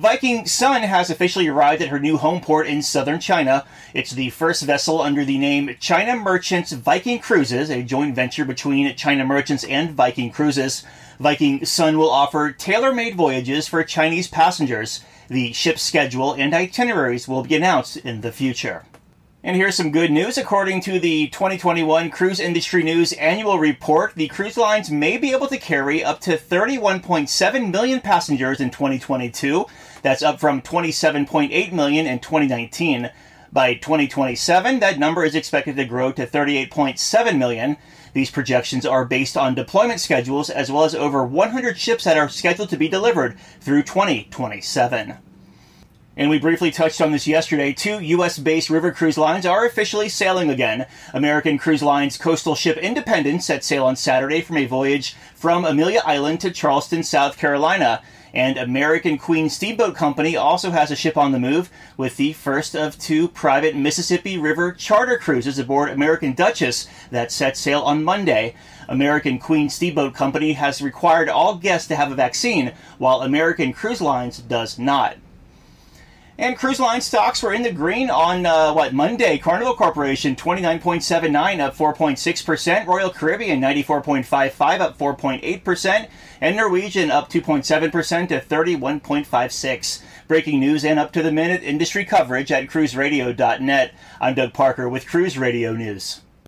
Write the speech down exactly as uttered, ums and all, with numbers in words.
Viking Sun has officially arrived at her new home port in southern China. It's the first vessel under the name China Merchants Viking Cruises, a joint venture between China Merchants and Viking Cruises. Viking Sun will offer tailor-made voyages for Chinese passengers. The ship's schedule and itineraries will be announced in the future. And here's some good news. According to the twenty twenty-one Cruise Industry News Annual Report, the cruise lines may be able to carry up to thirty-one point seven million passengers in twenty twenty-two. That's up from twenty-seven point eight million in twenty nineteen. By twenty twenty-seven, that number is expected to grow to thirty-eight point seven million. These projections are based on deployment schedules as well as over one hundred ships that are scheduled to be delivered through twenty twenty-seven. And we briefly touched on this yesterday. Two U S-based river cruise lines are officially sailing again. American Cruise Line's coastal ship Independence set sail on Saturday from a voyage from Amelia Island to Charleston, South Carolina. And American Queen Steamboat Company also has a ship on the move with the first of two private Mississippi River charter cruises aboard American Duchess that set sail on Monday. American Queen Steamboat Company has required all guests to have a vaccine, while American Cruise Lines does not. And cruise line stocks were in the green on, uh, what, Monday. Carnival Corporation, twenty-nine point seven nine, up four point six percent. Royal Caribbean, ninety-four point five five, up four point eight percent. And Norwegian, up two point seven percent to thirty-one point five six. Breaking news and up-to-the-minute industry coverage at cruise radio dot net. I'm Doug Parker with Cruise Radio News.